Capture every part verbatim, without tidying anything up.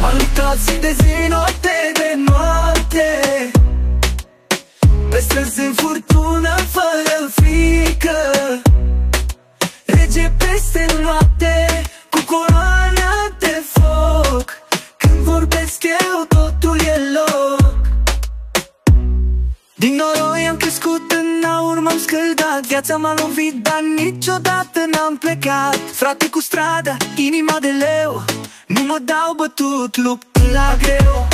Am luptat zi de zi, noapte de noapte, pe străzi în furtună, fără frică. Rege peste noapte, cu coroana de foc. Când vorbesc eu, totul e loc. Din noroi am crescut, în aur m-am scăldat. Viața m-a lovit, dar niciodată n-am plecat. Frate cu strada, inima de leu, nu mă dau bătut, lupt la greu.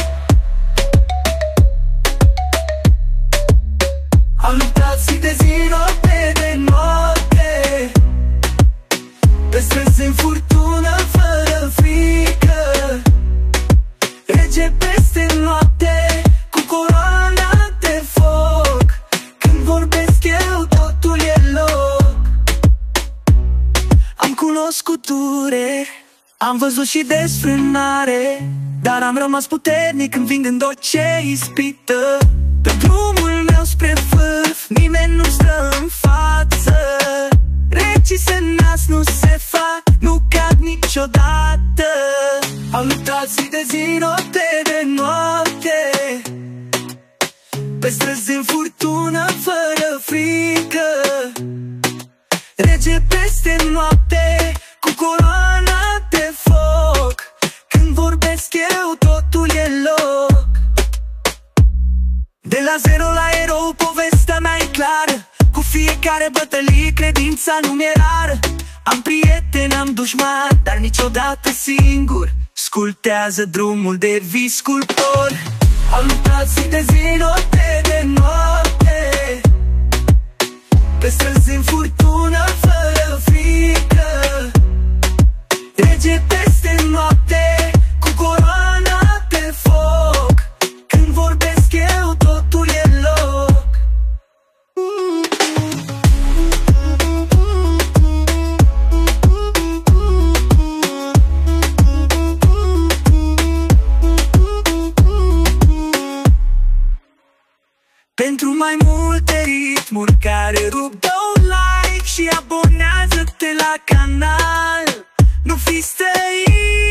Am luptat zi de zi, noapte de noapte, pe străzi în furtună, fără frică. Rege peste noapte, cu coroana de foc. Când vorbesc eu, totul e loc. Am cunoscut dureri, am văzut și desfrânare, dar am rămas puternic învingând orice ispită. Pe drumul meu spre vârf, nimeni nu stă în față. Recii se nasc, nu se fac, nu cad niciodată. Am luptat zi de zi, noapte de noapte, pe străzi în furtună, fără frică. Rege peste noapte, cu coroana de foc. Când vorbesc eu, totul e loc. De la zero la erou, povestea mea e clară. Cu fiecare bătălie, credința nu mi-e rară. Am prieteni, am dușmani, dar niciodată singur. Sculptează drumul de vis sculptor. Am luptat zi de zi, noapte de noapte, pe străzi în furtună, fără frică. Rege peste noapte, cu coroana de foc. Când vorbesc eu, totul e loc. Pentru mai multe ritmuri care rup, dă un like și abonează-te la canal. Nu fi străin.